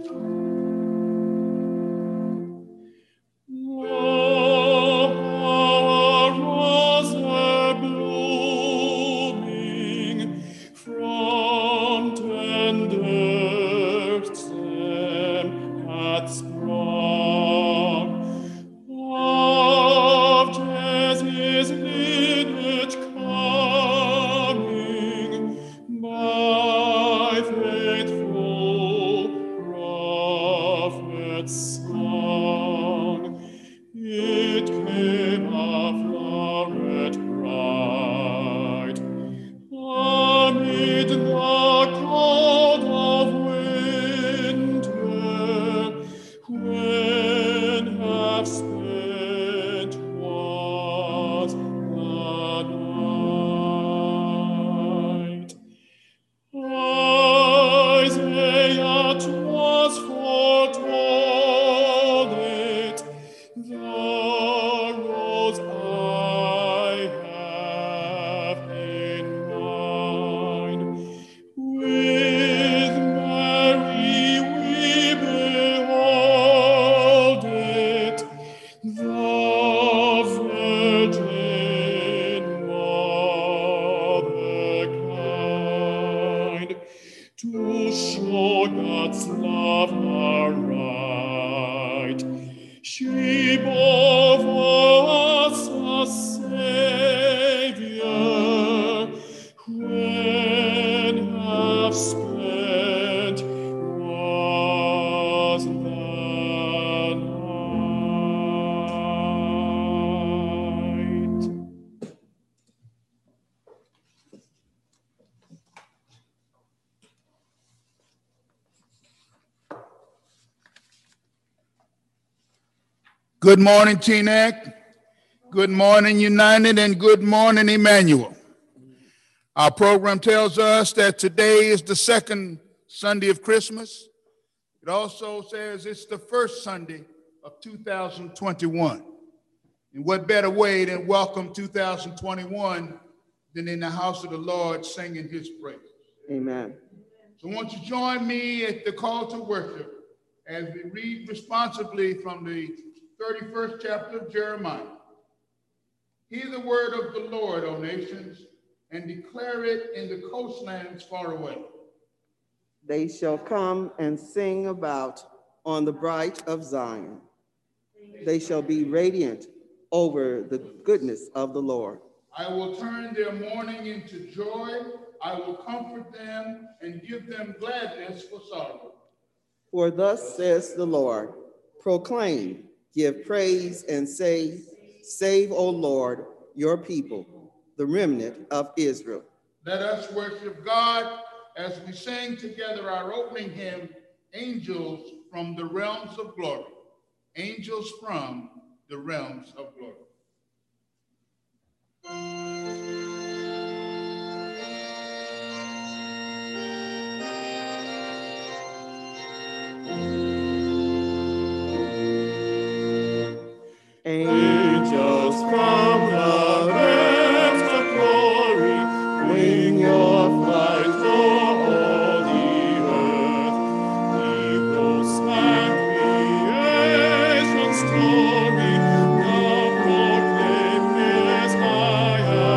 Good morning, Teaneck. Good morning, United, and good morning, Emmanuel. Our program tells us that today is the second Sunday of Christmas. It also says it's the first Sunday of 2021. And what better way than welcome 2021 than in the house of the Lord singing his praise. Amen. So won't you join me at the call to worship as we read responsibly from the 31st chapter of Jeremiah. Hear the word of the Lord, O nations, and declare it in the coastlands far away. They shall come and sing about on the bright of Zion. They shall be radiant over the goodness of the Lord. I will turn their mourning into joy. I will comfort them and give them gladness for sorrow. For thus says the Lord, proclaim, give praise and say, save, O Lord, your people, the remnant of Israel. Let us worship God as we sing together our opening hymn, Angels from the Realms of Glory. Angels from the Realms of Glory. Angels from the realms of glory, bring your flight o'er all the earth. Peoples and creation's story, now proclaim His high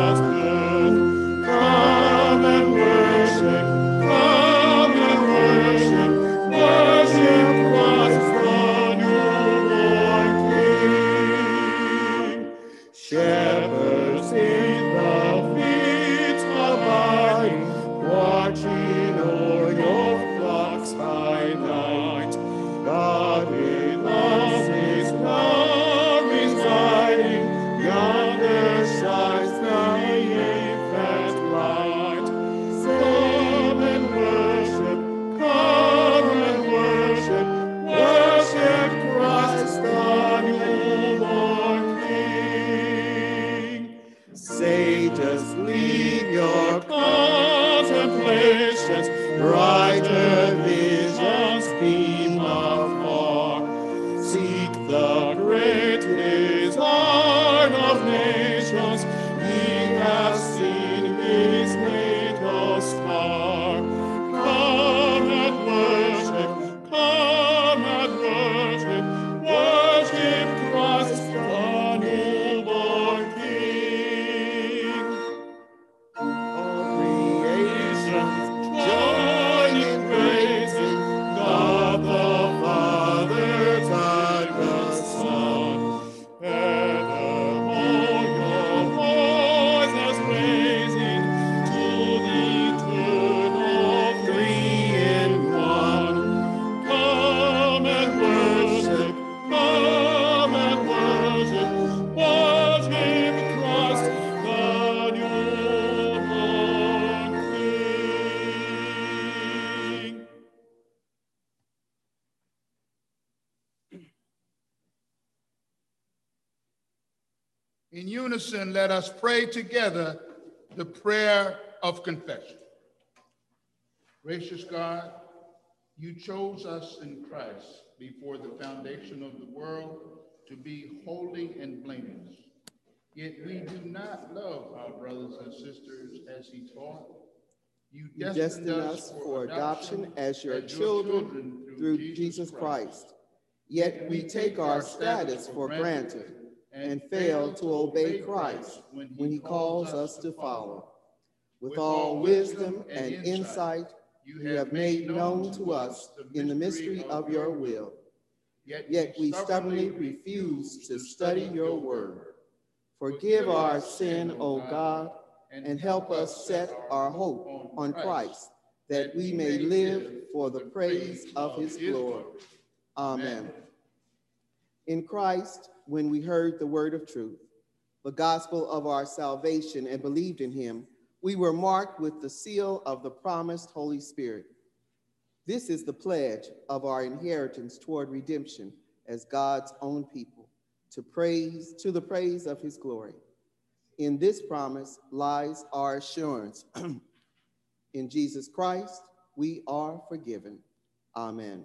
In unison, let us pray together the prayer of confession. Gracious God, you chose us in Christ before the foundation of the world to be holy and blameless. Yet we do not love our brothers and sisters as he taught. You destined us for adoption as your children through Jesus Christ. Yet we take our status for granted and fail to obey Christ when he calls us to follow. With all wisdom and insight, you have made known to us in the mystery of your will. Yet we stubbornly refuse to study your word. Forgive our sin, O God, and help us set our hope on Christ, that we may live for the praise of his glory. Amen. In Christ, when we heard the word of truth, the gospel of our salvation, and believed in him, we were marked with the seal of the promised Holy Spirit. This is the pledge of our inheritance toward redemption as God's own people, to the praise of his glory. In this promise lies our assurance. In Jesus Christ, we are forgiven. Amen.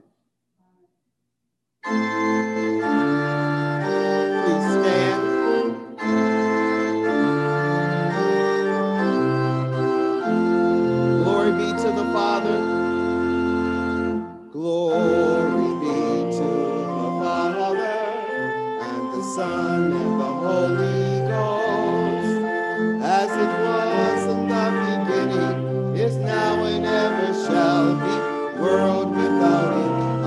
Please stand. Glory be to the Father. Glory be to the Father, and the Son, and the Holy Ghost, as it was in the beginning, is now, and ever shall be, world without end.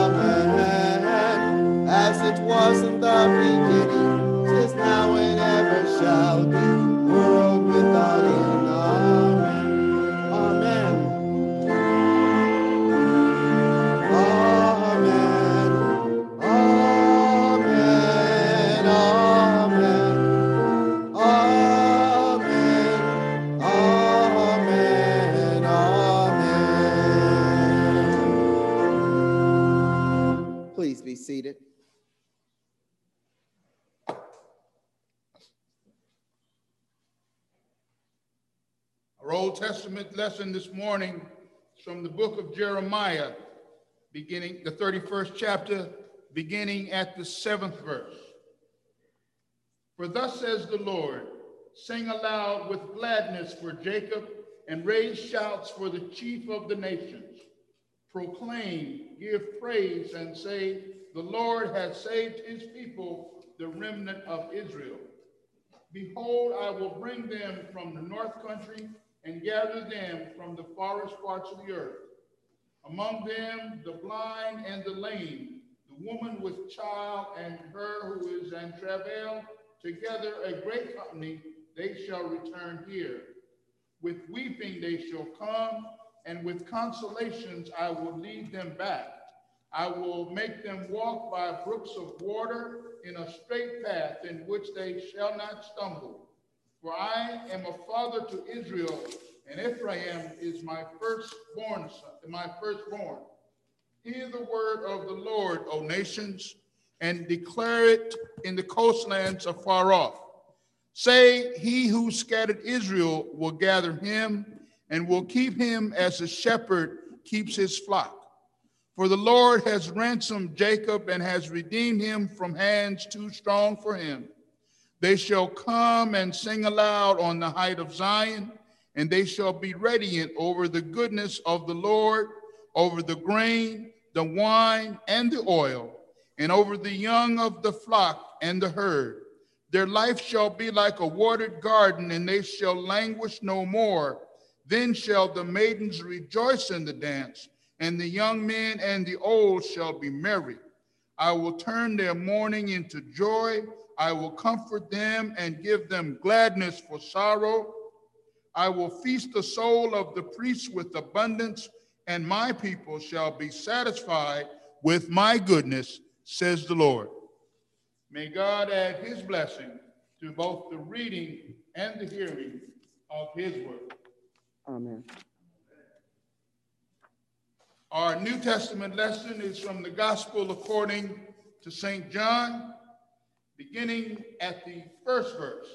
Amen. As it was in the beginning, is now, and ever shall be, world without end. Amen. Amen. Please be seated. Our Old Testament lesson this morning is from the book of Jeremiah, beginning the 31st chapter, beginning at the 7th verse. For thus says the Lord, sing aloud with gladness for Jacob, and raise shouts for the chief of the nations. Proclaim, give praise, and say, the Lord has saved his people, the remnant of Israel. Behold, I will bring them from the north country and gather them from the farthest parts of the earth. Among them, the blind and the lame, the woman with child and her who is in travail, together a great company, they shall return here. With weeping they shall come, and with consolations I will lead them back. I will make them walk by brooks of water in a straight path in which they shall not stumble. For I am a father to Israel, and Ephraim is my firstborn son, Hear the word of the Lord, O nations, and declare it in the coastlands afar off. Say, he who scattered Israel will gather him, and will keep him as a shepherd keeps his flock. For the Lord has ransomed Jacob and has redeemed him from hands too strong for him. They shall come and sing aloud on the height of Zion, and they shall be radiant over the goodness of the Lord, over the grain, the wine, and the oil, and over the young of the flock and the herd. Their life shall be like a watered garden, and they shall languish no more. Then shall the maidens rejoice in the dance, and the young men and the old shall be merry. I will turn their mourning into joy. I will comfort them and give them gladness for sorrow. I will feast the soul of the priests with abundance, and my people shall be satisfied with my goodness, says the Lord. May God add his blessing to both the reading and the hearing of his word. Amen. Our New Testament lesson is from the Gospel according to St. John, beginning at the first verse.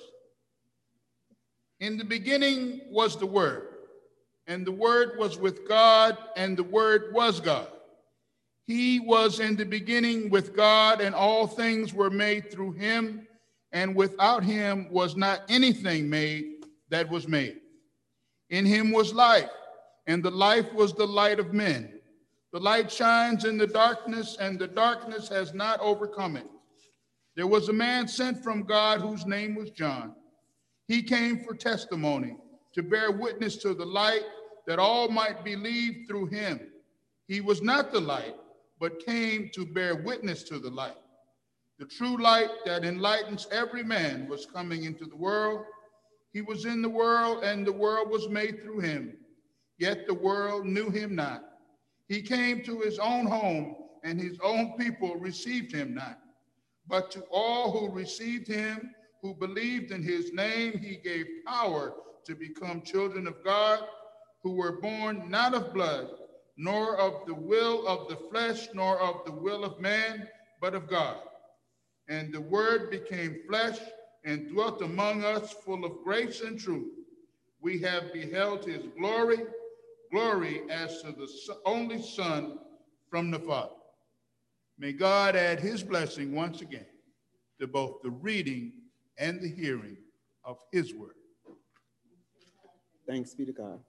In the beginning was the Word, and the Word was with God, and the Word was God. He was in the beginning with God, and all things were made through him, and without him was not anything made that was made. In him was life, and the life was the light of men. The light shines in the darkness, and the darkness has not overcome it. There was a man sent from God whose name was John. He came for testimony, to bear witness to the light, that all might believe through him. He was not the light, but came to bear witness to the light. The true light that enlightens every man was coming into the world. He was in the world, and the world was made through him, yet the world knew him not. He came to his own home, and his own people received him not. But to all who received him, who believed in his name, he gave power to become children of God, who were born not of blood, nor of the will of the flesh, nor of the will of man, but of God. And the Word became flesh and dwelt among us, full of grace and truth. We have beheld his glory, glory as to the only Son from the Father. May God add his blessing once again to both the reading and the hearing of his word. Thanks be to God.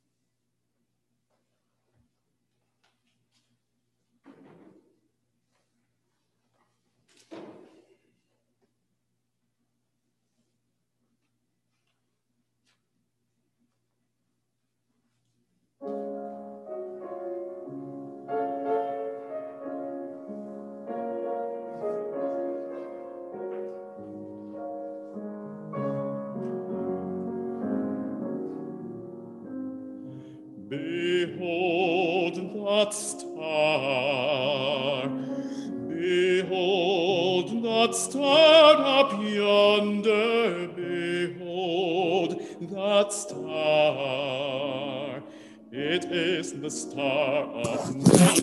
Behold that star, behold that star up yonder, behold that star. It is the star of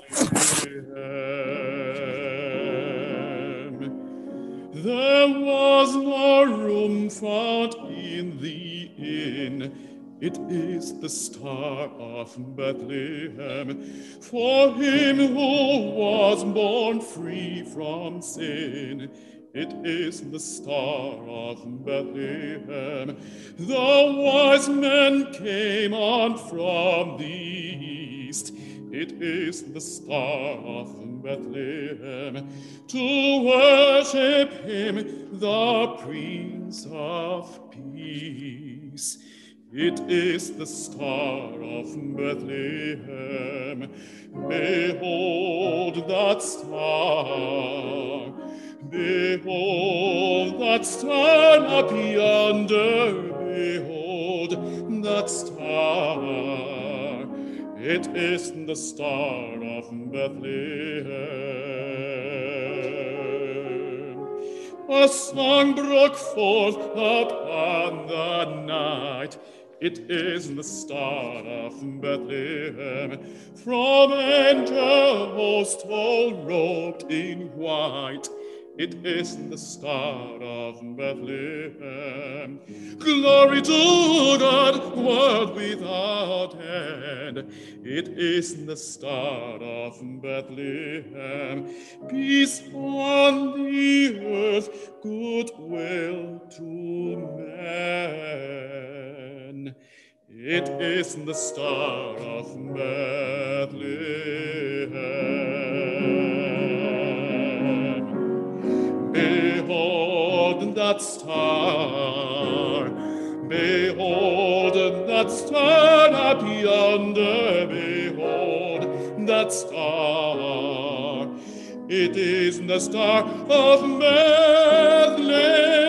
Bethlehem. There was no room found in the inn. It is the star of Bethlehem, for him who was born free from sin. It is the star of Bethlehem. The wise men came on from the east. It is the star of Bethlehem, to worship him, the Prince of Peace. It is the star of Bethlehem. Behold that star. Behold that star up yonder. Behold that star. It is the star of Bethlehem. A song broke forth upon the night. It is the star of Bethlehem. From angel host all robed in white. It is the star of Bethlehem. Glory to God, world without end. It is the star of Bethlehem. Peace on the earth, goodwill to men. It is the star of Bethlehem. Behold that star. Behold that star up yonder. Behold that star. It is the star of Bethlehem.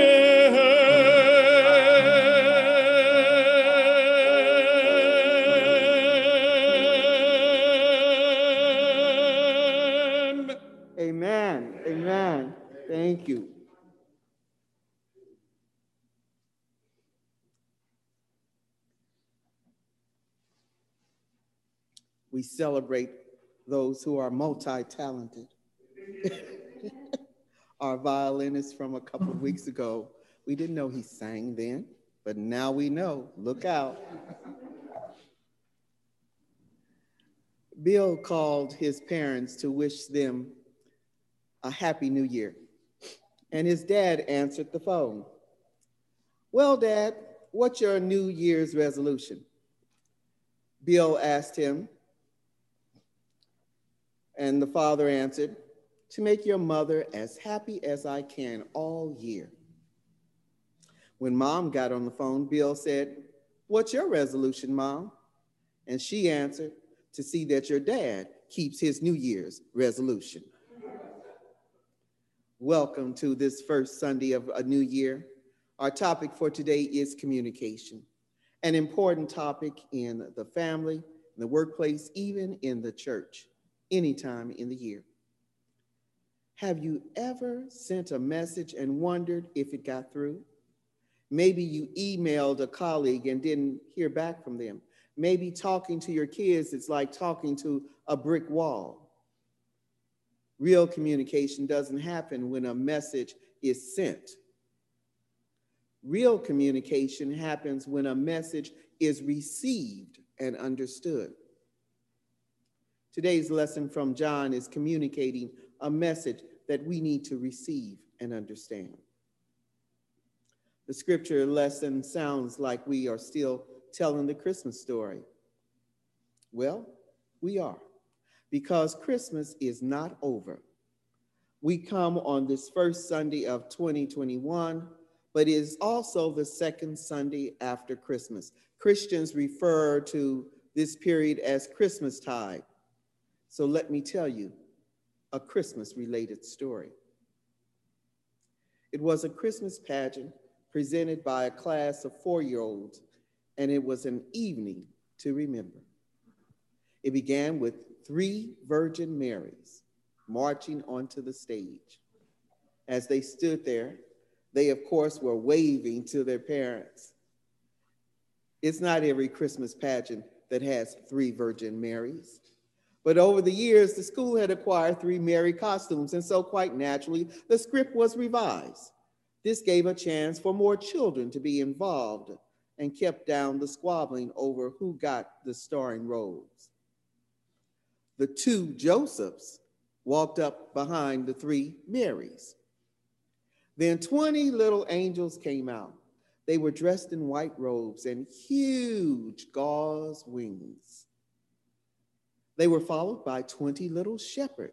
Amen. Amen. Thank you. We celebrate those who are multi-talented. our violinist from a couple of weeks ago. We didn't know he sang then, but now we know. Look out. Bill called his parents to wish them a happy new year, and his dad answered the phone. Well, Dad, what's your New Year's resolution? Bill asked him, and the father answered, to make your mother as happy as I can all year. When Mom got on the phone, Bill said, what's your resolution, Mom? And she answered, to see that your dad keeps his New Year's resolution. Welcome to this first Sunday of a new year. Our topic for today is communication, an important topic in the family, in the workplace, even in the church, anytime in the year. Have you ever sent a message and wondered if it got through? Maybe you emailed a colleague and didn't hear back from them. Maybe talking to your kids is like talking to a brick wall. Real communication doesn't happen when a message is sent. Real communication happens when a message is received and understood. Today's lesson from John is communicating a message that we need to receive and understand. The scripture lesson sounds like we are still telling the Christmas story. Well, we are, because Christmas is not over. We come on this first Sunday of 2021, but it is also the second Sunday after Christmas. Christians refer to this period as Christmastide. So let me tell you a Christmas-related story. It was a Christmas pageant presented by a class of 4-year-olds, and it was an evening to remember. It began with 3 Virgin Marys marching onto the stage. As they stood there, they, of course, were waving to their parents. It's not every Christmas pageant that has 3 Virgin Marys. But over the years, the school had acquired 3 Mary costumes, and so quite naturally, the script was revised. This gave a chance for more children to be involved and kept down the squabbling over who got the starring roles. The 2 Josephs walked up behind the 3 Marys. Then 20 little angels came out. They were dressed in white robes and huge gauze wings. They were followed by 20 little shepherds,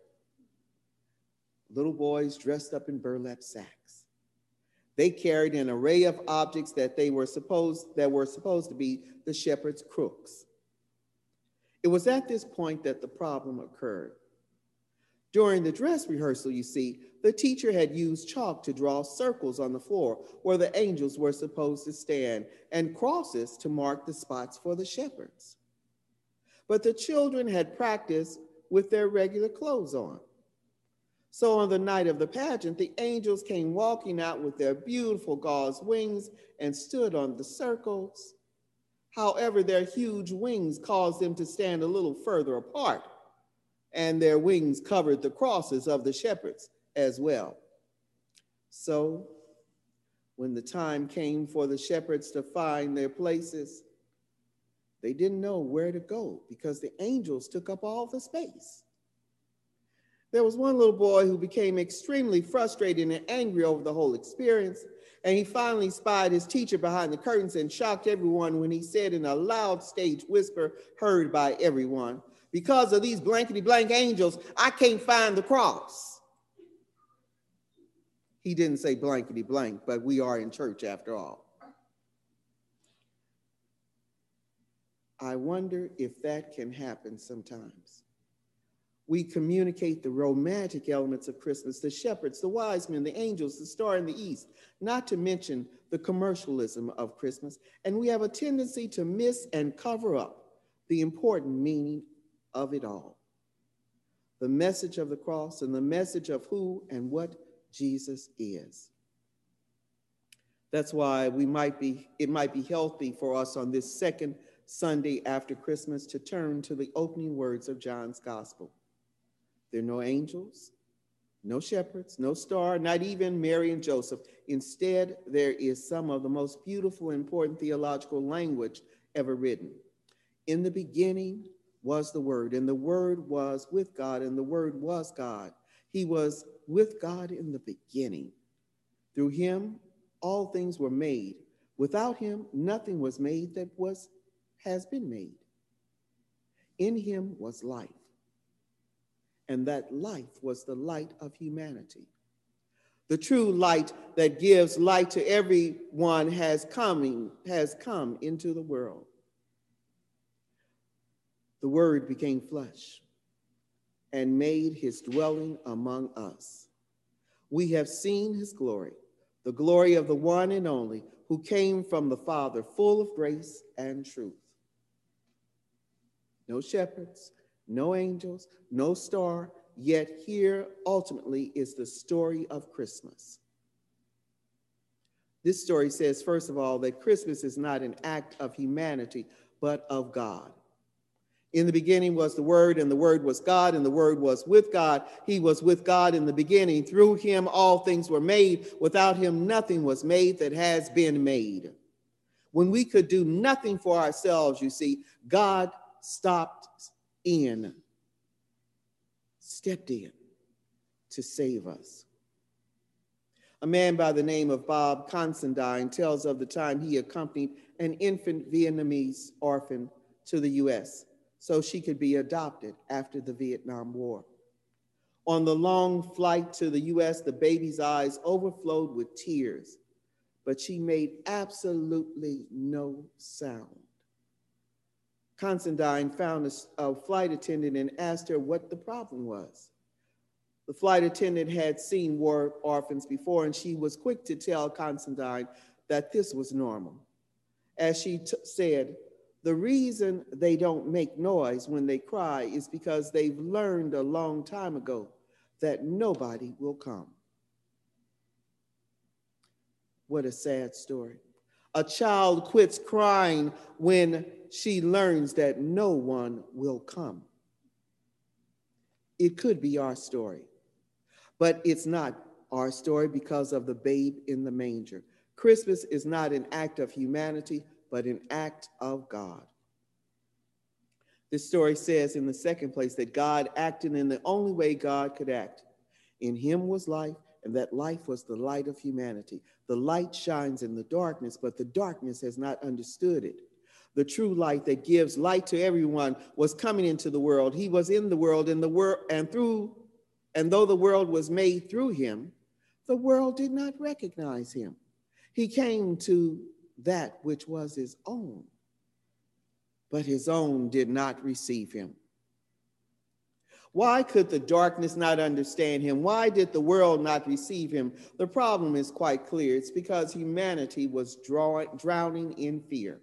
little boys dressed up in burlap sacks. They carried an array of objects that were supposed to be the shepherds' crooks. It was at this point that the problem occurred. During the dress rehearsal, you see, the teacher had used chalk to draw circles on the floor where the angels were supposed to stand and crosses to mark the spots for the shepherds. But the children had practiced with their regular clothes on. So on the night of the pageant, the angels came walking out with their beautiful gauze wings and stood on the circles. However, their huge wings caused them to stand a little further apart, and their wings covered the crosses of the shepherds as well. So when the time came for the shepherds to find their places, they didn't know where to go because the angels took up all the space. There was one little boy who became extremely frustrated and angry over the whole experience, and he finally spied his teacher behind the curtains and shocked everyone when he said in a loud stage whisper heard by everyone, because of these blankety blank angels, I can't find the cross. He didn't say blankety blank, but we are in church after all. I wonder if that can happen sometimes. We communicate the romantic elements of Christmas, the shepherds, the wise men, the angels, the star in the east, not to mention the commercialism of Christmas, and we have a tendency to miss and cover up the important meaning of it all. The message of the cross and the message of who and what Jesus is. That's why it might be healthy for us on this second Sunday after Christmas to turn to the opening words of John's gospel. There are no angels, No shepherds, no star, not even Mary and Joseph. Instead, there is some of the most beautiful and important theological language ever written. In the beginning was the Word, and the Word was with God, and the Word was God. He was with God in the beginning. Through him, all things were made. Without him, nothing was made that has been made. In him was life, and that life was the light of humanity. The true light that gives light to everyone has come into the world. The Word became flesh and made his dwelling among us. We have seen his glory, the glory of the one and only who came from the Father, full of grace and truth. No shepherds, no angels, no star, yet here ultimately is the story of Christmas. This story says, first of all, that Christmas is not an act of humanity, but of God. In the beginning was the Word, and the Word was God, and the Word was with God. He was with God in the beginning. Through him all things were made. Without him nothing was made that has been made. When we could do nothing for ourselves, you see, God stepped in to save us. A man by the name of Bob Considine tells of the time he accompanied an infant Vietnamese orphan to the U.S. so she could be adopted after the Vietnam War. On the long flight to the U.S., the baby's eyes overflowed with tears, but she made absolutely no sound. Considine found a flight attendant and asked her what the problem was. The flight attendant had seen war orphans before, and she was quick to tell Considine that this was normal. As she said, the reason they don't make noise when they cry is because they've learned a long time ago that nobody will come. What a sad story. A child quits crying when she learns that no one will come. It could be our story, but it's not our story because of the babe in the manger. Christmas is not an act of humanity, but an act of God. This story says in the second place that God acted in the only way God could act. In him was life, and that life was the light of humanity. The light shines in the darkness, but the darkness has not understood it. The true light that gives light to everyone was coming into the world. He was in the world, and though the world was made through him, the world did not recognize him. He came to that which was his own, but his own did not receive him. Why could the darkness not understand him? Why did the world not receive him? The problem is quite clear. It's because humanity was drowning in fear.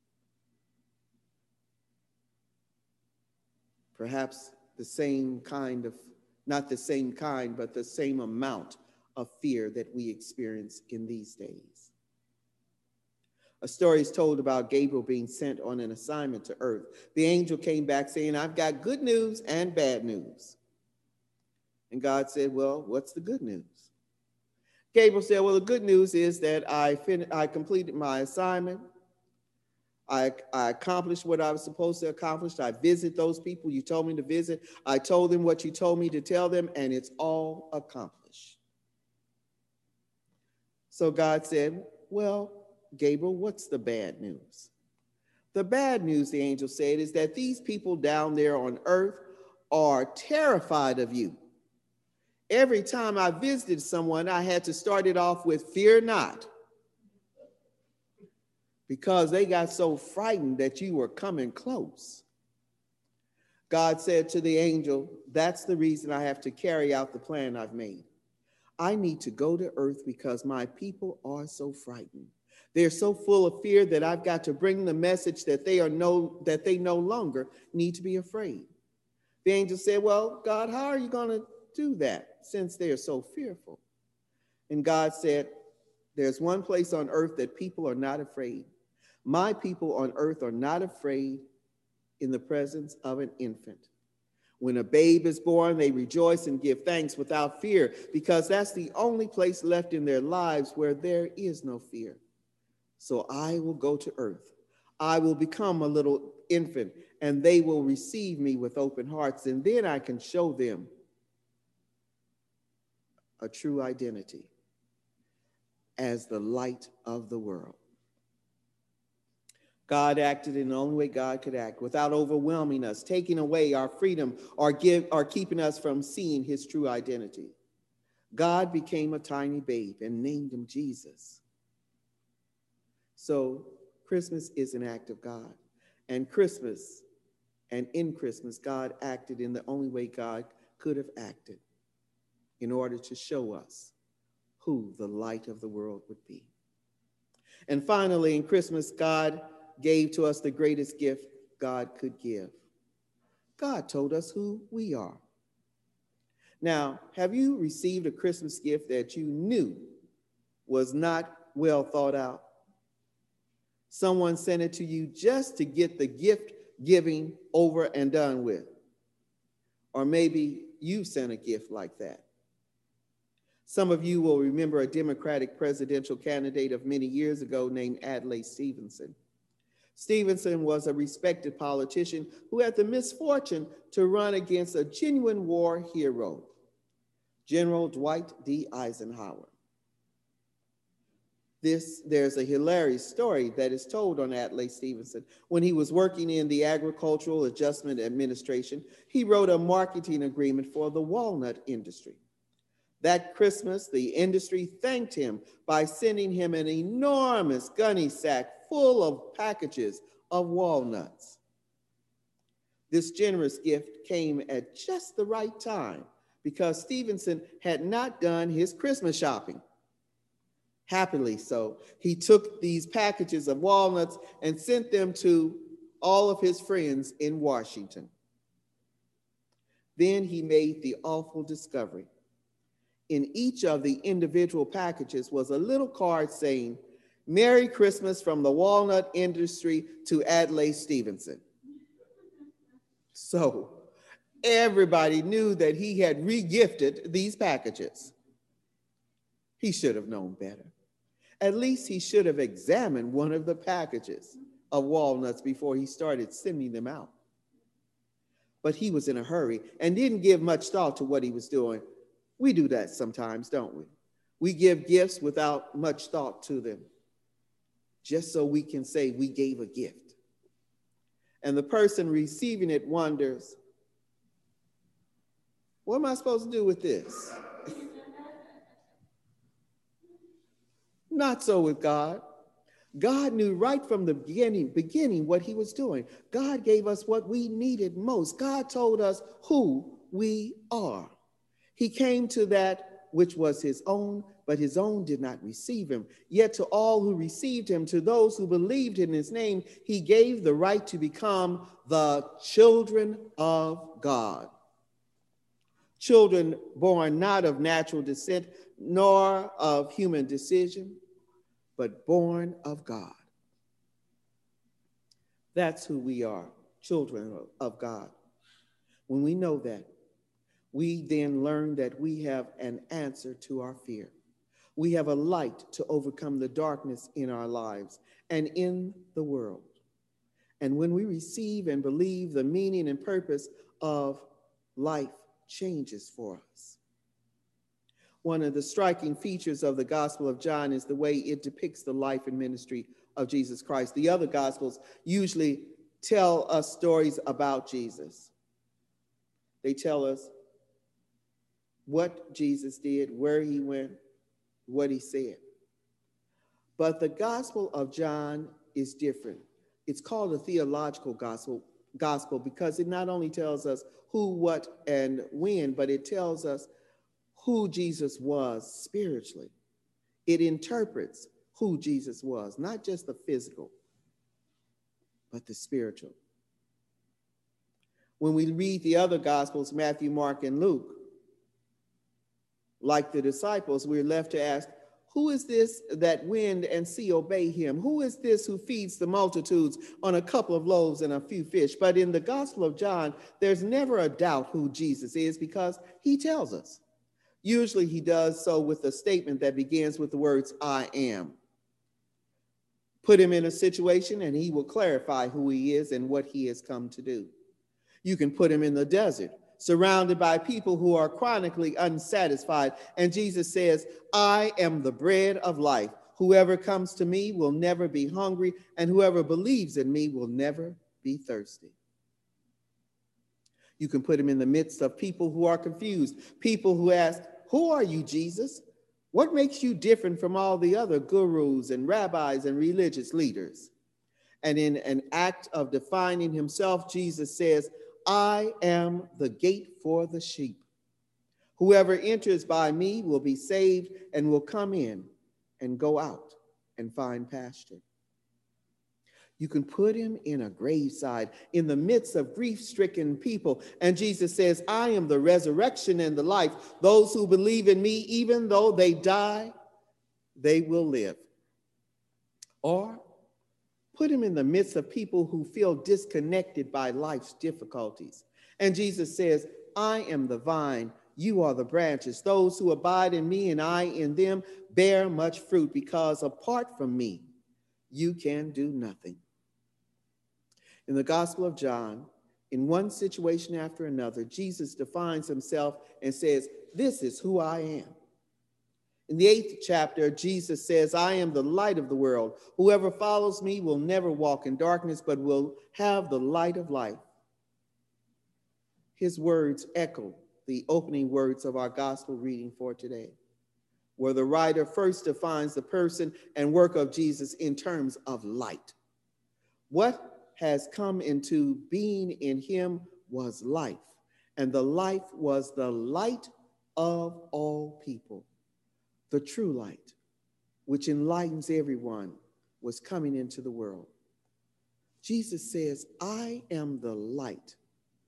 Perhaps the same kind of, not the same kind, but the same amount of fear that we experience in these days. A story is told about Gabriel being sent on an assignment to earth. The angel came back saying, I've got good news and bad news. And God said, well, what's the good news? Gabriel said, well, the good news is that I completed my assignment. I accomplished what I was supposed to accomplish. I visited those people you told me to visit. I told them what you told me to tell them, and it's all accomplished. So God said, well, Gabriel, what's the bad news? The bad news, the angel said, is that these people down there on earth are terrified of you. Every time I visited someone, I had to start it off with fear not, because they got so frightened that you were coming close. God said to the angel, that's the reason I have to carry out the plan I've made. I need to go to earth because my people are so frightened. They're so full of fear that I've got to bring the message that they no longer need to be afraid. The angel said, well, God, how are you going to do that since they are so fearful? And God said, there's one place on earth that people are not afraid. My people on earth are not afraid in the presence of an infant. When a babe is born, they rejoice and give thanks without fear, because that's the only place left in their lives where there is no fear. So I will go to earth. I will become a little infant, and they will receive me with open hearts, and then I can show them a true identity as the light of the world. God acted in the only way God could act, without overwhelming us, taking away our freedom, or keeping us from seeing his true identity. God became a tiny babe and named him Jesus. So Christmas is an act of God. And in Christmas, God acted in the only way God could have acted in order to show us who the light of the world would be. And finally, in Christmas, God gave to us the greatest gift God could give. God told us who we are. Now, have you received a Christmas gift that you knew was not well thought out? Someone sent it to you just to get the gift giving over and done with. Or maybe you sent a gift like that. Some of you will remember a Democratic presidential candidate of many years ago named Adlai Stevenson. Stevenson was a respected politician who had the misfortune to run against a genuine war hero, General Dwight D. Eisenhower. There's a hilarious story that is told on Adlai Stevenson. When he was working in the Agricultural Adjustment Administration, he wrote a marketing agreement for the walnut industry. That Christmas, the industry thanked him by sending him an enormous gunny sack full of packages of walnuts. This generous gift came at just the right time because Stevenson had not done his Christmas shopping. Happily so, he took these packages of walnuts and sent them to all of his friends in Washington. Then he made the awful discovery. In each of the individual packages was a little card saying, "Merry Christmas from the walnut industry to Adlai Stevenson." So everybody knew that he had regifted these packages. He should have known better. At least he should have examined one of the packages of walnuts before he started sending them out. But he was in a hurry and didn't give much thought to what he was doing. We do that sometimes, don't we? We give gifts without much thought to them, just so we can say we gave a gift. And the person receiving it wonders, what am I supposed to do with this? Not so with God. God knew right from the beginning what he was doing. God gave us what we needed most. God told us who we are. He came to that which was his own, but his own did not receive him. Yet to all who received him, to those who believed in his name, he gave the right to become the children of God. Children born not of natural descent, nor of human decision, but born of God. That's who we are, children of God. When we know that, we then learn that we have an answer to our fear. We have a light to overcome the darkness in our lives and in the world. And when we receive and believe, the meaning and purpose of life changes for us. One of the striking features of the Gospel of John is the way it depicts the life and ministry of Jesus Christ. The other Gospels usually tell us stories about Jesus. They tell us what Jesus did, where he went, what he said. But the Gospel of John is different. It's called a theological gospel because it not only tells us who, what, and when, but it tells us who Jesus was spiritually. It interprets who Jesus was, not just the physical, but the spiritual. When we read the other Gospels, Matthew, Mark, and Luke, like the disciples, we're left to ask, Who is this that wind and sea obey him? Who is this who feeds the multitudes on a couple of loaves and a few fish? But in the Gospel of John, there's never a doubt who Jesus is because he tells us. Usually he does so with a statement that begins with the words, I am. Put him in a situation and he will clarify who he is and what he has come to do. You can put him in the desert, surrounded by people who are chronically unsatisfied. And Jesus says, I am the bread of life. Whoever comes to me will never be hungry, and whoever believes in me will never be thirsty. You can put him in the midst of people who are confused, people who ask, who are you, Jesus? What makes you different from all the other gurus and rabbis and religious leaders? And in an act of defining himself, Jesus says, I am the gate for the sheep. Whoever enters by me will be saved and will come in and go out and find pasture. You can put him in a graveside in the midst of grief-stricken people. And Jesus says, I am the resurrection and the life. Those who believe in me, even though they die, they will live. Or put him in the midst of people who feel disconnected by life's difficulties. And Jesus says, I am the vine, you are the branches. Those who abide in me and I in them bear much fruit, because apart from me, you can do nothing. In the Gospel of John, in one situation after another, Jesus defines himself and says, this is who I am. In the 8th chapter, Jesus says, I am the light of the world. Whoever follows me will never walk in darkness, but will have the light of life. His words echo the opening words of our gospel reading for today, where the writer first defines the person and work of Jesus in terms of light. What has come into being in him was life, and the life was the light of all people. The true light, which enlightens everyone, was coming into the world. Jesus says, I am the light.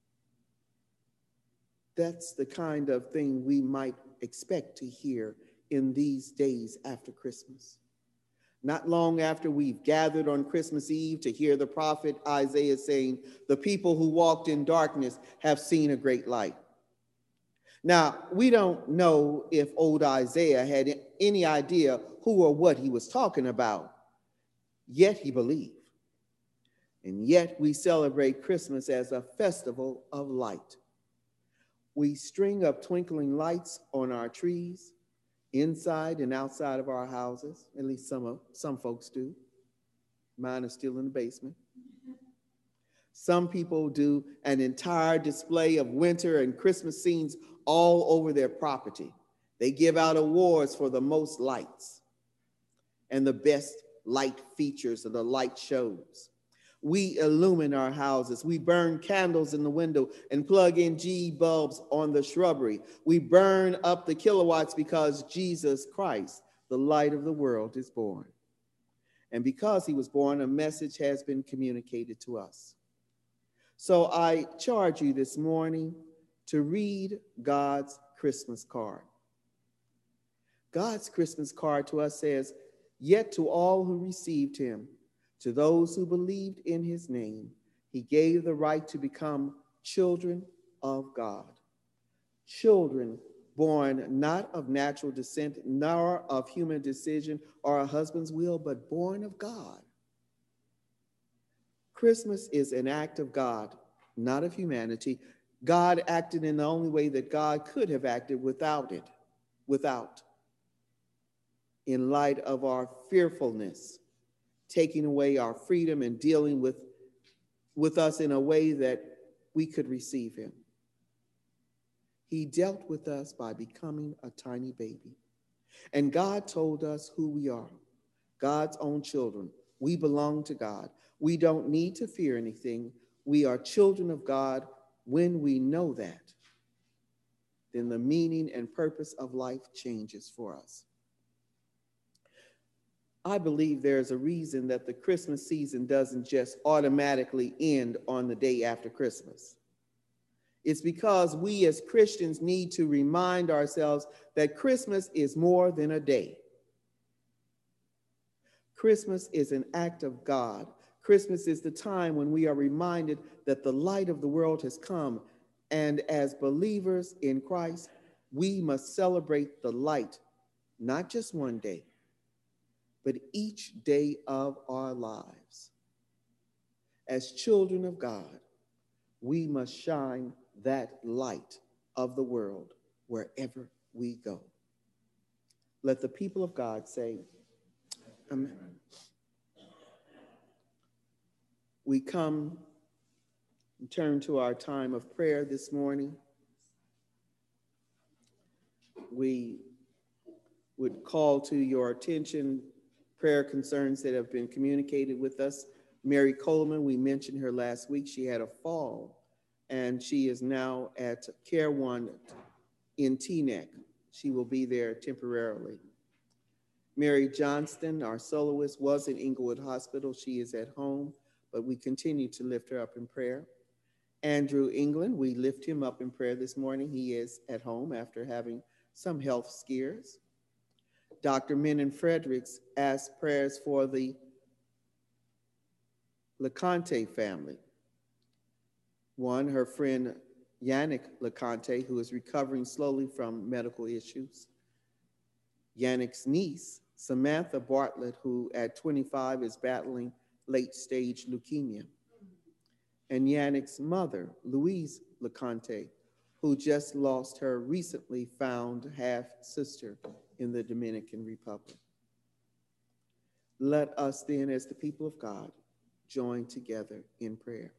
That's the kind of thing we might expect to hear in these days after Christmas. Not long after we've gathered on Christmas Eve to hear the prophet Isaiah saying, the people who walked in darkness have seen a great light. Now, we don't know if old Isaiah had any idea who or what he was talking about, yet he believed. And yet we celebrate Christmas as a festival of light. We string up twinkling lights on our trees, inside and outside of our houses. At least some folks do. Mine are still in the basement. Some people do an entire display of winter and Christmas scenes all over their property. They give out awards for the most lights and the best light features of the light shows. We illumine our houses. We burn candles in the window and plug in GE bulbs on the shrubbery. We burn up the kilowatts because Jesus Christ, the light of the world, is born. And because he was born, a message has been communicated to us. So I charge you this morning to read God's Christmas card. God's Christmas card to us says, yet to all who received him, to those who believed in his name, he gave the right to become children of God. Children born not of natural descent, nor of human decision or a husband's will, but born of God. Christmas is an act of God, not of humanity. God acted in the only way that God could have acted without. In light of our fearfulness, taking away our freedom and dealing with us in a way that we could receive him. He dealt with us by becoming a tiny baby. And God told us who we are, God's own children. We belong to God. We don't need to fear anything. We are children of God. When we know that, then the meaning and purpose of life changes for us. I believe there's a reason that the Christmas season doesn't just automatically end on the day after Christmas. It's because we as Christians need to remind ourselves that Christmas is more than a day. Christmas is an act of God. Christmas is the time when we are reminded that the light of the world has come, and as believers in Christ, we must celebrate the light, not just one day, but each day of our lives. As children of God, we must shine that light of the world wherever we go. Let the people of God say, Amen. We come and turn to our time of prayer this morning. We would call to your attention prayer concerns that have been communicated with us. Mary Coleman, we mentioned her last week. She had a fall, and she is now at Care One in Teaneck. She will be there temporarily. Mary Johnston, our soloist, was in Inglewood Hospital. She is at home, but we continue to lift her up in prayer. Andrew England, we lift him up in prayer this morning. He is at home after having some health scares. Dr. Menon Fredericks asked prayers for the LeConte family. One, her friend Yannick LeConte, who is recovering slowly from medical issues. Yannick's niece, Samantha Bartlett, who at 25 is battling late-stage leukemia. And Yannick's mother, Louise LeConte, who just lost her recently found half-sister in the Dominican Republic. Let us then, as the people of God, join together in prayer.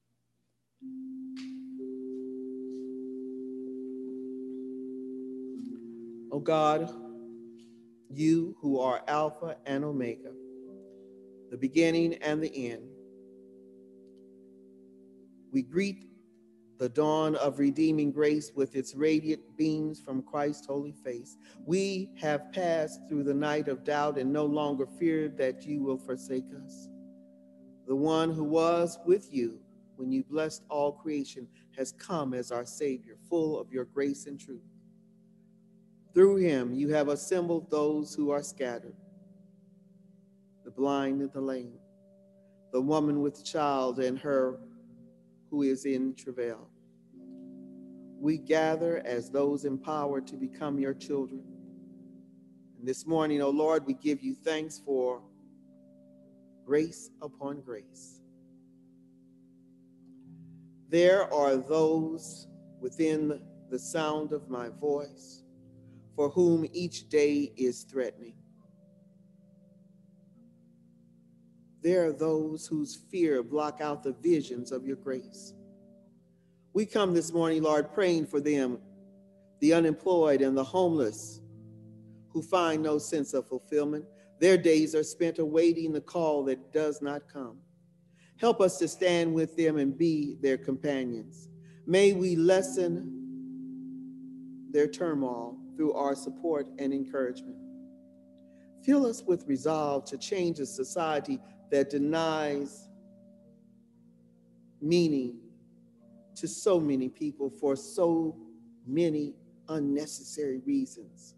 O God, you who are Alpha and Omega, the beginning and the end, we greet the dawn of redeeming grace with its radiant beams from Christ's holy face. We have passed through the night of doubt and no longer fear that you will forsake us. The one who was with you when you blessed all creation has come as our Savior, full of your grace and truth. Through him, you have assembled those who are scattered, the blind and the lame, the woman with child and her who is in travail. We gather as those empowered to become your children. And this morning, O Lord, we give you thanks for grace upon grace. There are those within the sound of my voice for whom each day is threatening. There are those whose fear block out the visions of your grace. We come this morning, Lord, praying for them, the unemployed and the homeless who find no sense of fulfillment. Their days are spent awaiting the call that does not come. Help us to stand with them and be their companions. May we lessen their turmoil through our support and encouragement. Fill us with resolve to change a society that denies meaning to so many people for so many unnecessary reasons.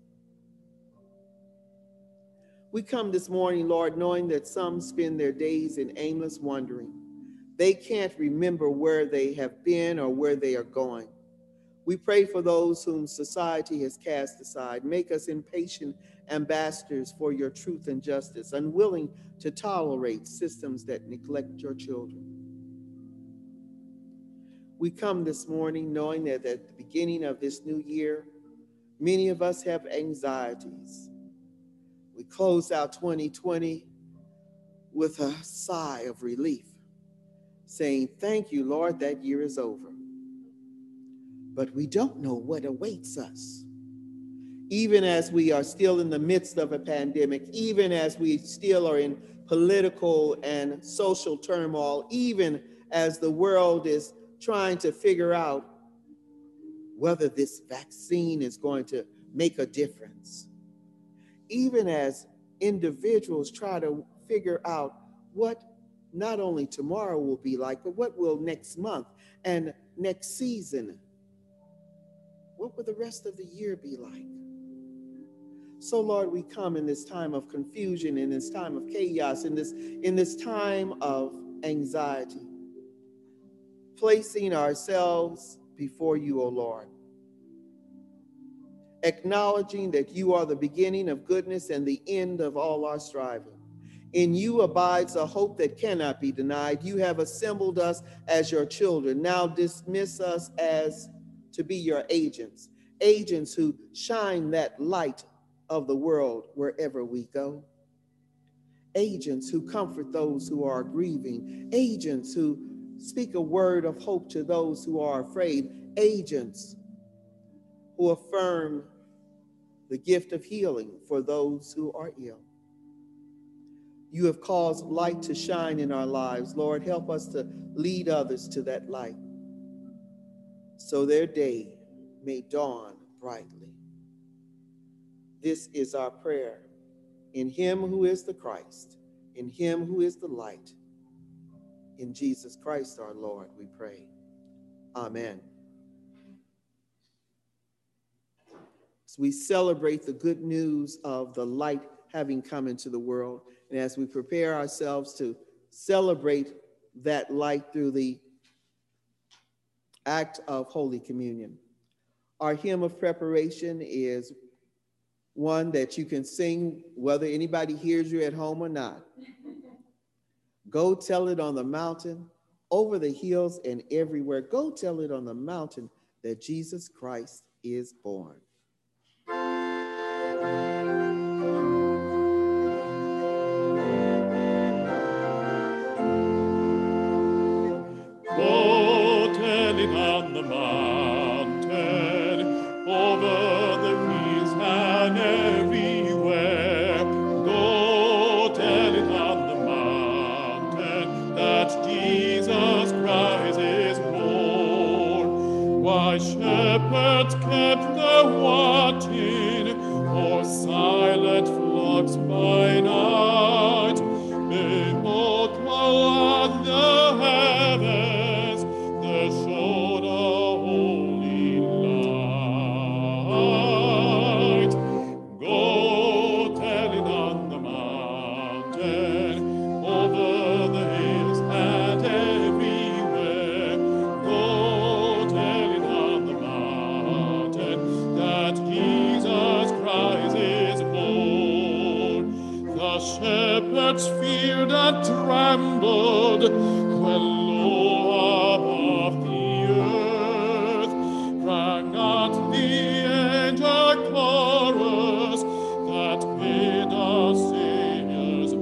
We come this morning, Lord, knowing that some spend their days in aimless wandering. They can't remember where they have been or where they are going. We pray for those whom society has cast aside. Make us impatient ambassadors for your truth and justice, unwilling to tolerate systems that neglect your children. We come this morning knowing that at the beginning of this new year, many of us have anxieties. We close out 2020 with a sigh of relief, saying, thank you, Lord, that year is over. But we don't know what awaits us. Even as we are still in the midst of a pandemic, even as we still are in political and social turmoil, even as the world is trying to figure out whether this vaccine is going to make a difference. Even as individuals try to figure out what not only tomorrow will be like, but what will next month and next season, what will the rest of the year be like? So, Lord, we come in this time of confusion, in this time of chaos, in this time of anxiety, placing ourselves before you, O Lord, acknowledging that you are the beginning of goodness and the end of all our striving. In you abides a hope that cannot be denied. You have assembled us as your children. Now dismiss us as to be your agents, agents who shine that light of the world wherever we go. Agents who comfort those who are grieving. Agents who speak a word of hope to those who are afraid. Agents who affirm the gift of healing for those who are ill. You have caused light to shine in our lives. Lord, help us to lead others to that light so their day may dawn brightly. This is our prayer. In him who is the Christ, in him who is the light, in Jesus Christ our Lord, we pray. Amen. As we celebrate the good news of the light having come into the world, and as we prepare ourselves to celebrate that light through the act of Holy Communion, our hymn of preparation is one that you can sing whether anybody hears you at home or not. Go tell it on the mountain, over the hills, and everywhere. Go tell it on the mountain that Jesus Christ is born. Go tell it on the mountain, over the hills and everywhere. Go tell it on the mountain that Jesus Christ is born. Why shepherds kept their watching, or silent flocks by night? Behold, while the heavens there shone a holy light. Go tell it on the mountain, over the hills and everywhere. Go tell it on the mountain that Jesus Christ is born. The shepherds feared and trembled when low above the earth rang out the angel chorus that made our Savior's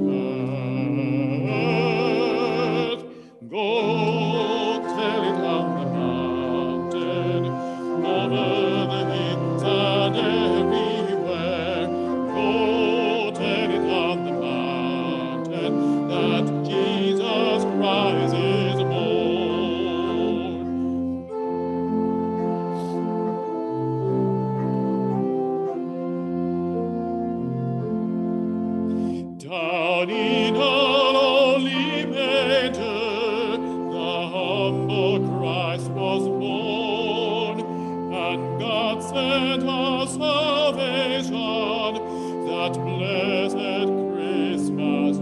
birth. Go tell it on the mountain, over the hills and everywhere. Go tell it on the mountain that Jesus Christ is born. Down in a lowly manger, the humble Christ was born, and God sent us salvation, that blessed Christmas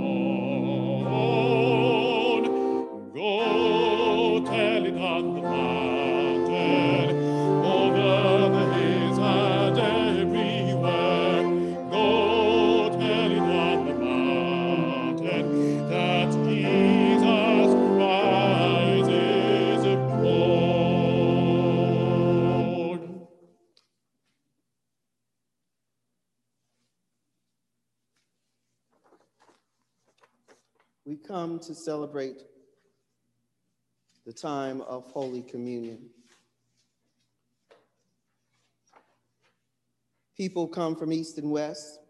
morn. Go tell it on the mountain, over the hills and everywhere. Go tell it on the mountain that Jesus Christ is born. We come to celebrate the time of Holy Communion. People come from east and west.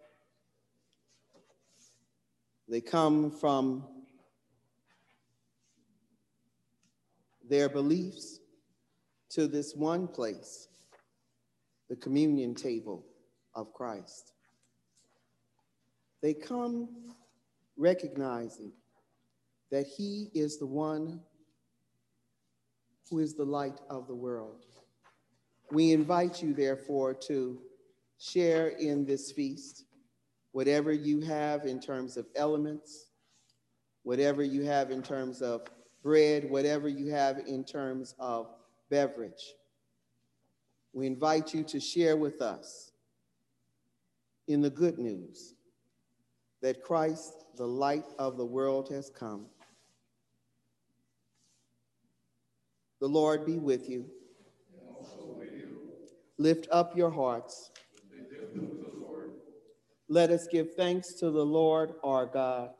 They come from their beliefs to this one place, the communion table of Christ. They come recognizing that he is the one who is the light of the world. We invite you, therefore, to share in this feast. Whatever you have in terms of elements, whatever you have in terms of bread, whatever you have in terms of beverage. We invite you to share with us in the good news that Christ, the light of the world, has come. The Lord be with you. And also with you. Lift up your hearts. Let us give thanks to the Lord our God.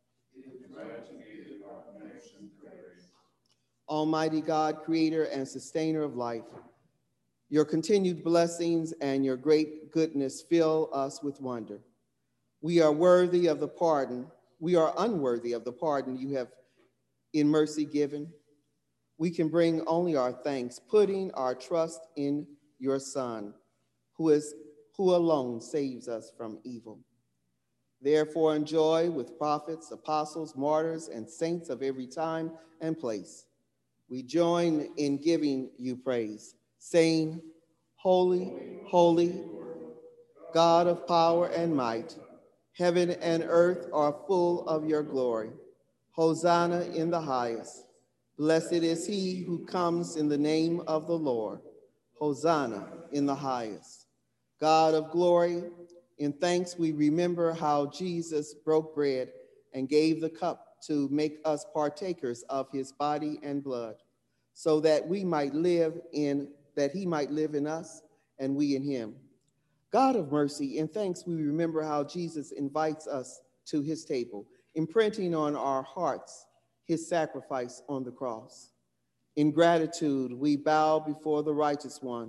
Almighty God, creator and sustainer of life, your continued blessings and your great goodness fill us with wonder. We are worthy of the pardon. We are unworthy of the pardon you have in mercy given. We can bring only our thanks, putting our trust in your Son, who alone saves us from evil. Therefore, enjoy with prophets, apostles, martyrs, and saints of every time and place. We join in giving you praise, saying, Holy, holy, God of power and might, heaven and earth are full of your glory. Hosanna in the highest. Blessed is he who comes in the name of the Lord. Hosanna in the highest. God of glory, in thanks we remember how Jesus broke bread and gave the cup to make us partakers of his body and blood, so that he might live in us and we in him. God of mercy, in thanks we remember how Jesus invites us to his table, imprinting on our hearts his sacrifice on the cross. In gratitude, we bow before the righteous one,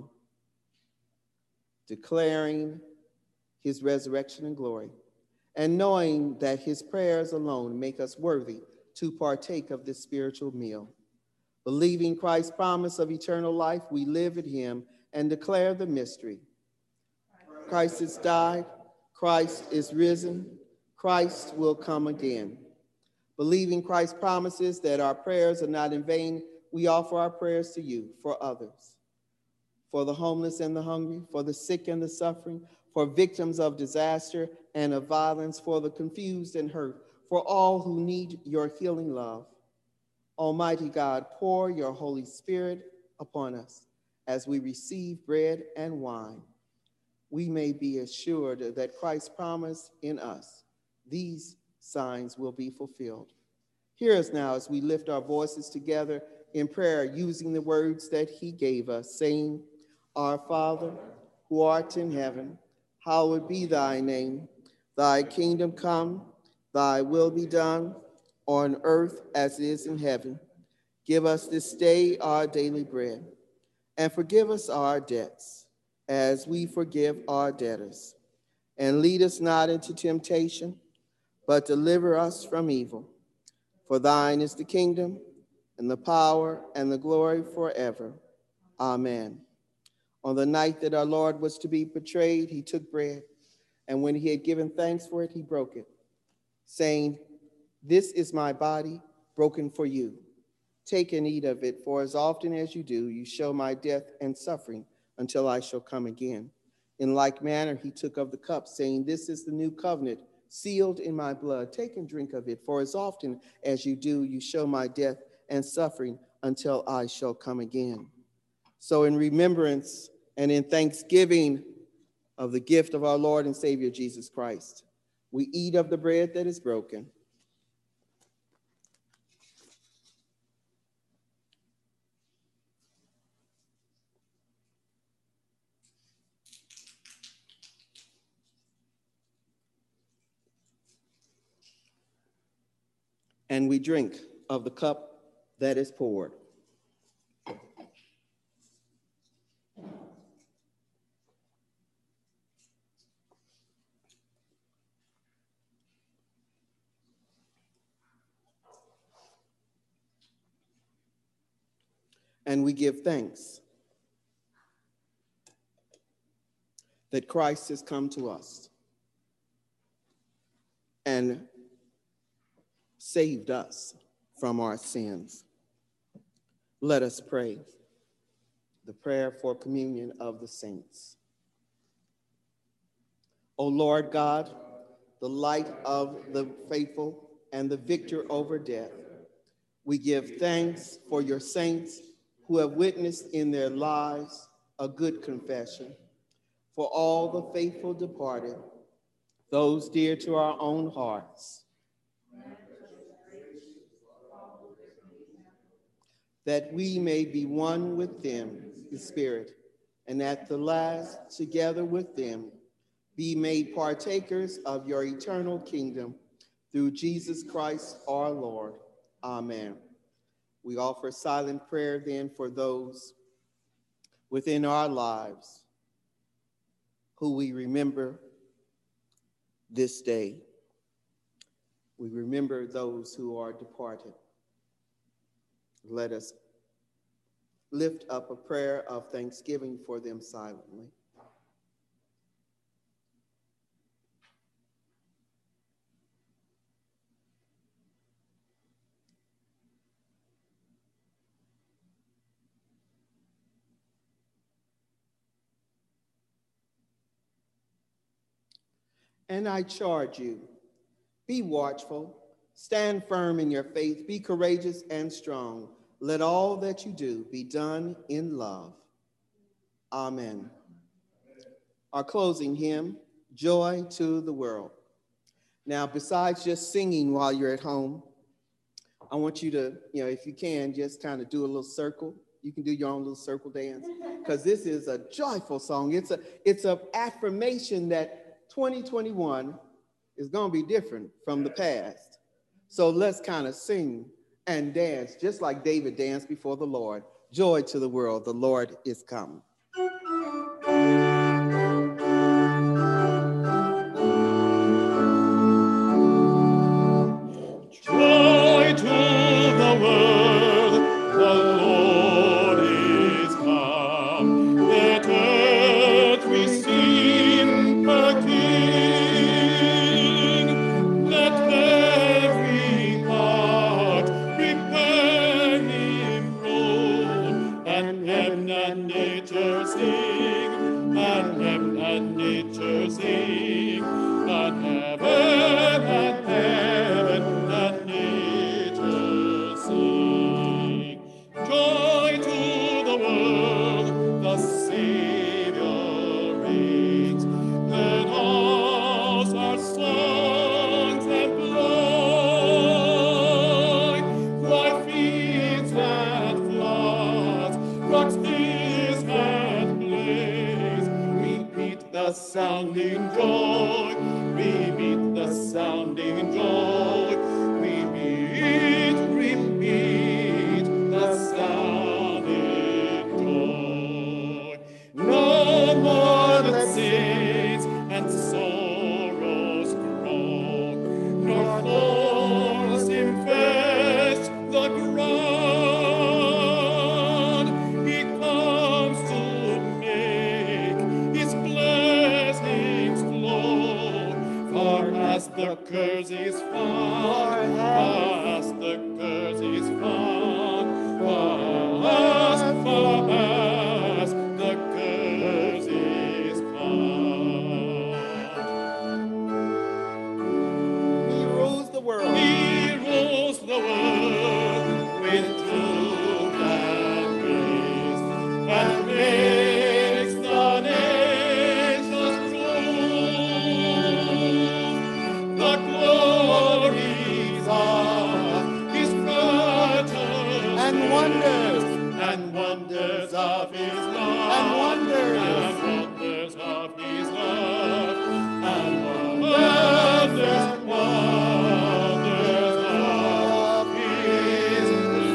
declaring his resurrection and glory, and knowing that his prayers alone make us worthy to partake of this spiritual meal. Believing Christ's promise of eternal life, we live in him and declare the mystery. Christ has died, Christ is risen, Christ will come again. Believing Christ's promises that our prayers are not in vain, we offer our prayers to you for others, for the homeless and the hungry, for the sick and the suffering, for victims of disaster and of violence, for the confused and hurt, for all who need your healing love. Almighty God, pour your Holy Spirit upon us as we receive bread and wine. We may be assured that Christ's promise in us, these signs will be fulfilled. Hear us now as we lift our voices together in prayer using the words that he gave us, saying, Our Father, who art in heaven, hallowed be thy name. Thy kingdom come, thy will be done on earth as it is in heaven. Give us this day our daily bread, and forgive us our debts as we forgive our debtors. And lead us not into temptation, but deliver us from evil. For thine is the kingdom, and the power, and the glory forever. Amen. On the night that our Lord was to be betrayed, he took bread, and when he had given thanks for it, he broke it, saying, This is my body broken for you. Take and eat of it, for as often as you do, you show my death and suffering until I shall come again. In like manner, he took of the cup, saying, This is the new covenant, sealed in my blood. Take and drink of it, for as often as you do, you show my death and suffering until I shall come again. So in remembrance and in thanksgiving of the gift of our Lord and Savior Jesus Christ, we eat of the bread that is broken. And we drink of the cup that is poured. And we give thanks that Christ has come to us and saved us from our sins. Let us pray the prayer for communion of the saints. O Lord God, the light of the faithful and the victor over death, we give thanks for your saints who have witnessed in their lives a good confession, for all the faithful departed, those dear to our own hearts, that we may be one with them in spirit, and at the last, together with them, be made partakers of your eternal kingdom through Jesus Christ our Lord. Amen. We offer silent prayer then for those within our lives who we remember this day. We remember those who are departed. Let us lift up a prayer of thanksgiving for them silently. And I charge you, be watchful, stand firm in your faith, be courageous and strong. Let all that you do be done in love. Amen. Our closing hymn, Joy to the World. Now, besides just singing while you're at home, I want you to, if you can, just kind of do a little circle. You can do your own little circle dance, because this is a joyful song. It's an affirmation that 2021 is going to be different from the past. So let's kind of sing and dance, just like David danced before the Lord. Joy to the world, the Lord is come. Joy to the world, the Lord is come. Let earth receive her King. Let every heart prepare him room. And heaven and nature sing, and heaven and nature sing, and heaven and heaven and nature sing. Joy to the world, the Savior reigns. Let us our songs employ, like fields that floods, rocks hills that blaze. We beat the sounding joy, we beat the sounding joy, we repeat the sounding joy. No more the sins and sorrows grow, nor thorns infest the ground. He comes to make his blessings flow, far as the curse is found, far as the curse is found, far as the curse is found. He rules the world. He rules the world with truth and grace, and makes the nations rule. The glories of his presence And wonders. and wonders of his love, And wonders. and wonders of his love, and wonders, wonders of his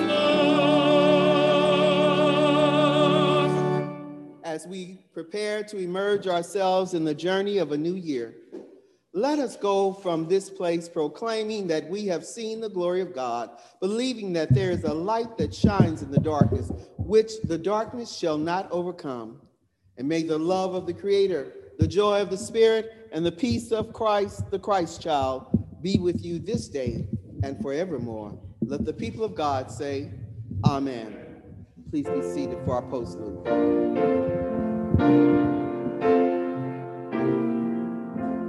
love. As we prepare to emerge ourselves in the journey of a new year, let us go from this place proclaiming that we have seen the glory of God, believing that there is a light that shines in the darkness, which the darkness shall not overcome. And may the love of the Creator, the joy of the Spirit, and the peace of Christ, the Christ child, be with you this day and forevermore. Let the people of God say, Amen. Please be seated for our postlude.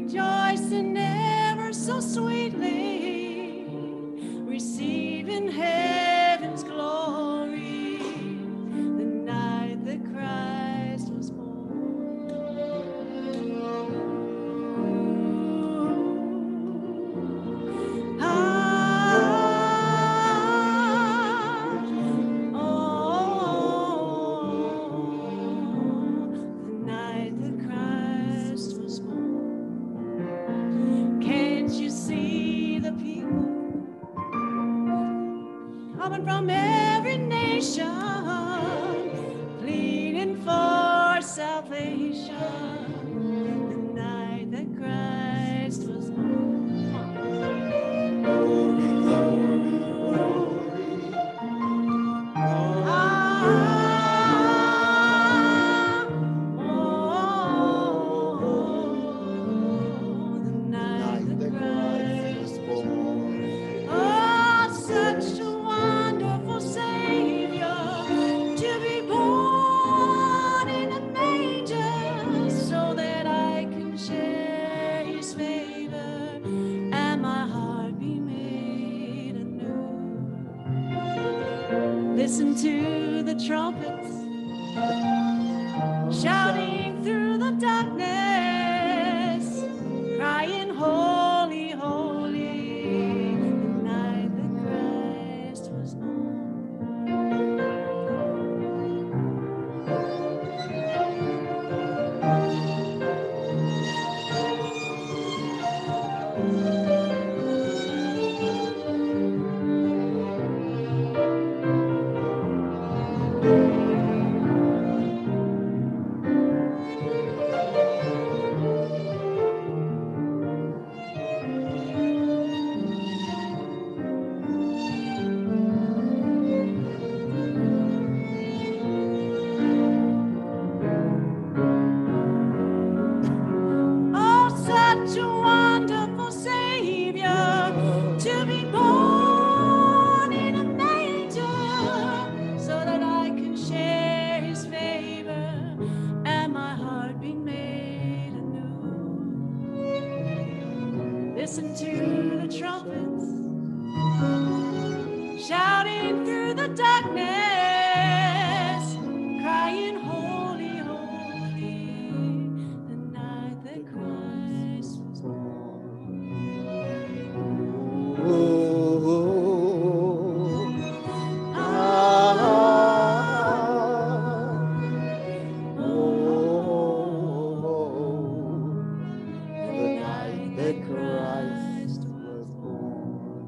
rejoicing ever so sweetly, receiving heaven's glory, the night that Christ was born. The night that Christ was born. Can't you see the people coming from every nation, pleading for salvation, the night that Christ was listen to the trumpets shouting through the darkness, crying, holy, holy, the night that Christ was such a wonderful Savior to be born in a manger, so that I can share his favor and my heart be made anew. Listen to the trumpets shouting through the darkness, crying, holy, holy, the night that Christ was born. The night that Christ was born.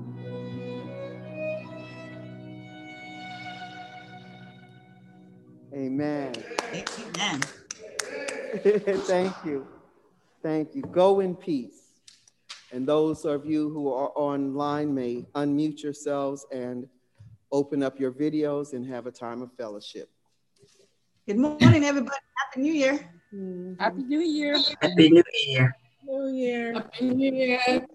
Amen. Amen. Thank you. Thank you. Go in peace. And those of you who are online may unmute yourselves and open up your videos and have a time of fellowship. Good morning, everybody. Happy New Year. Happy New Year. Happy New Year. New Year. Happy New Year.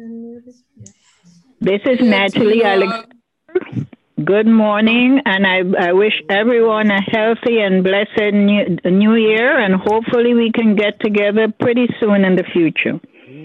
This is Natalie Alex. Good morning, and I wish everyone a healthy and blessed new year, and hopefully we can get together pretty soon in the future.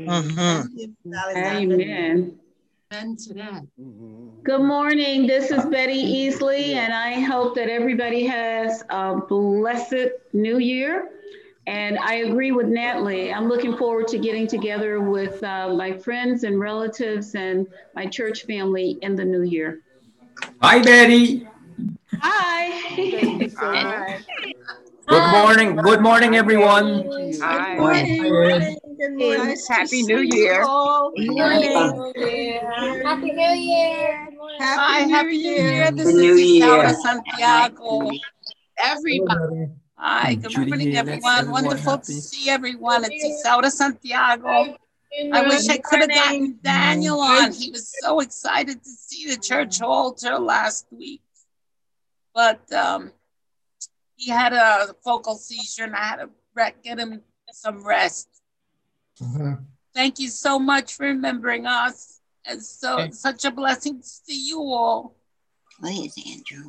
Amen. Amen to that. Good morning. This is Betty Easley, and I hope that everybody has a blessed new year. And I agree with Natalie. I'm looking forward to getting together with my friends and relatives and my church family in the new year. Hi, Betty. Hi. Thank you so much. Good morning. Good morning, everyone. Hi. Good morning. Good morning. Happy New Year. Good morning. Happy New Year. Happy New Year. This is Isaura Santiago. Everybody. Hi, good morning, everyone. Wonderful to see everyone. It's Isaura Santiago. I wish I could have gotten Daniel on. He was so excited to see the church altar last week. But he had a focal seizure and I had to get him some rest. Thank you so much for remembering us. And so it's such a blessing to see you all. Where's Andrew?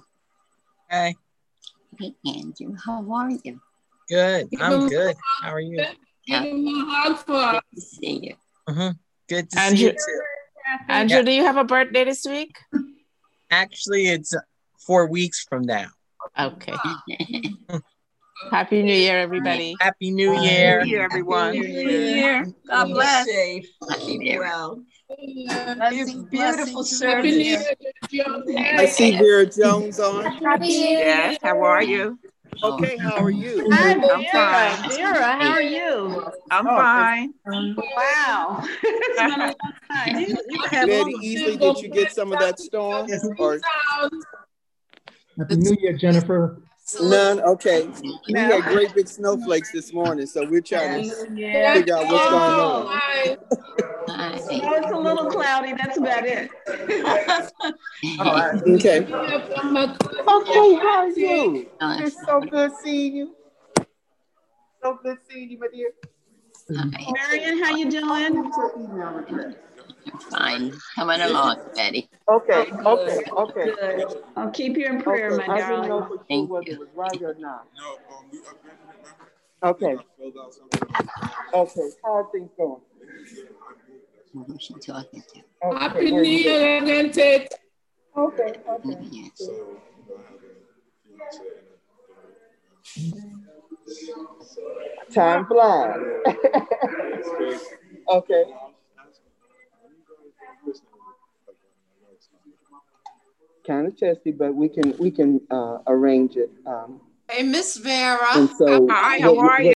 Hi. Hey, Andrew, how are you? Good. I'm good. How are you? Give him a hug for us. Good to see you. Good to see you too. Andrew, do you have a birthday this week? Actually, it's 4 weeks from now. Okay. Happy New Year, everybody. Happy New Year. Happy New Year, everyone. Happy New Year. God bless. Safe. Keep well. Beautiful Happy New service. Year. I see Vera Jones on. Yes, how are you? Okay, how are you? Hi, I'm Vera. fine. Vera, how are you? I'm fine. Wow. It's been a long time. Betty Easley, did you get some of that storm? Or Happy New Year, Jennifer. none? Okay. We had great big snowflakes this morning, so we're trying to figure out what's going on. Oh, it's a little cloudy. That's about it. Okay. Okay, how are you? It's so good seeing you. So good seeing you, my dear. Marion, how you doing? Fine. Coming along, Betty. Okay. Good. I'll keep you in prayer, my I didn't know darling. for sure whether it was right or not. Okay. Okay, how are things going? Who's she talking to? Happy New Year, again, Tate. Okay. Yes. Time flies. Okay. Kind of testy, but we can arrange it. Hey, Miss Vera. And so Hi, how are you?